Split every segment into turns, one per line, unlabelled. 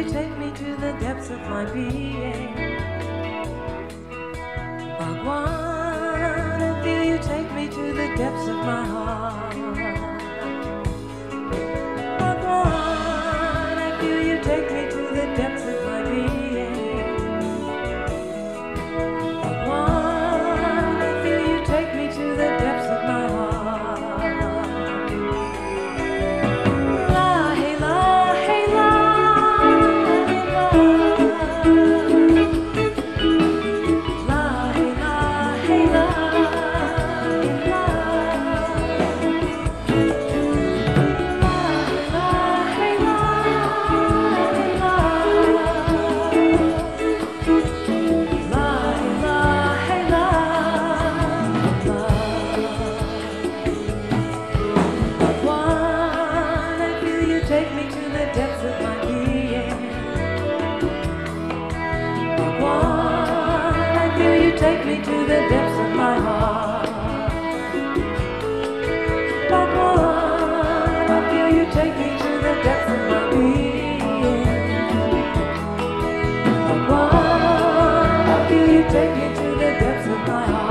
take me to the depths of my being. Bhagwan, I feel you take me to the depths of my heart. Bhagwan, I feel you take me to the depths of my being. Bhagwan, I feel you take me to the depths of my heart. Take me to the depths of my being. Bhagwan, I feel you take me to the depths of my heart. Bhagwan, I feel you take me to the depths of my being. Bhagwan, I feel you take me to the depths of my heart.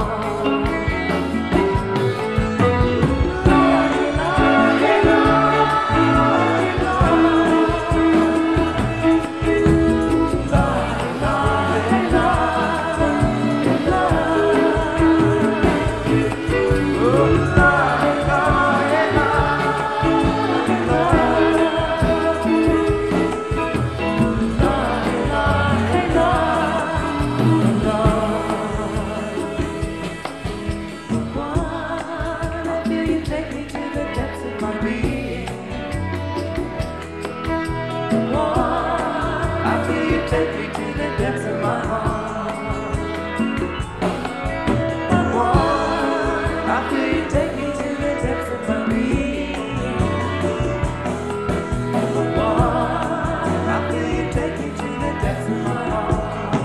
Take me to the depths of my heart. Bhagwan, I feel you take me to the depths of my being. Bhagwan, I feel you take me to the depths of my heart.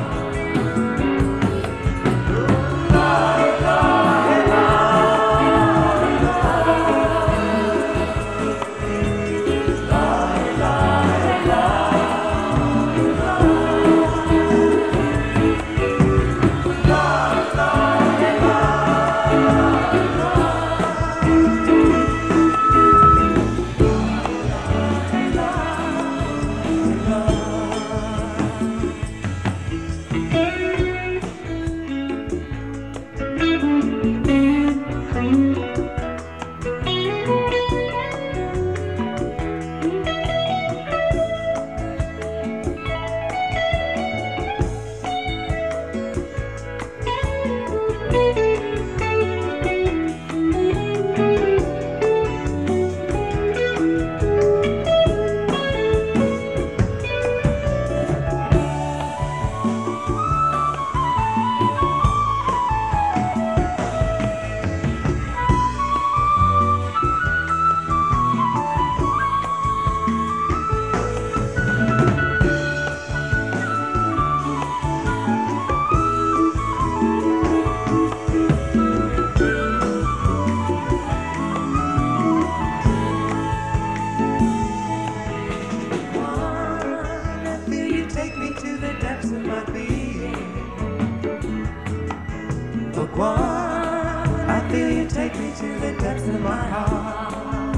Bhagwan, I feel you take me to the depths of my heart.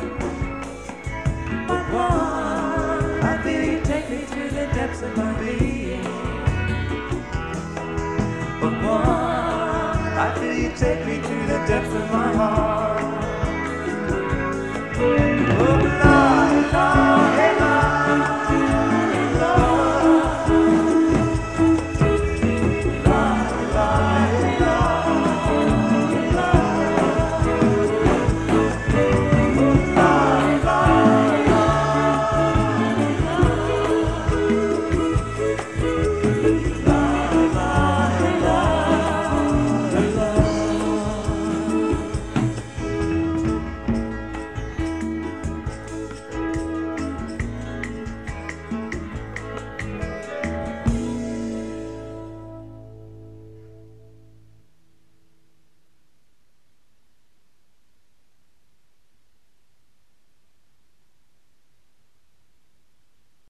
Bhagwan, I feel you take me to the depths of my being. Bhagwan, I feel you take me to the depths of my heart.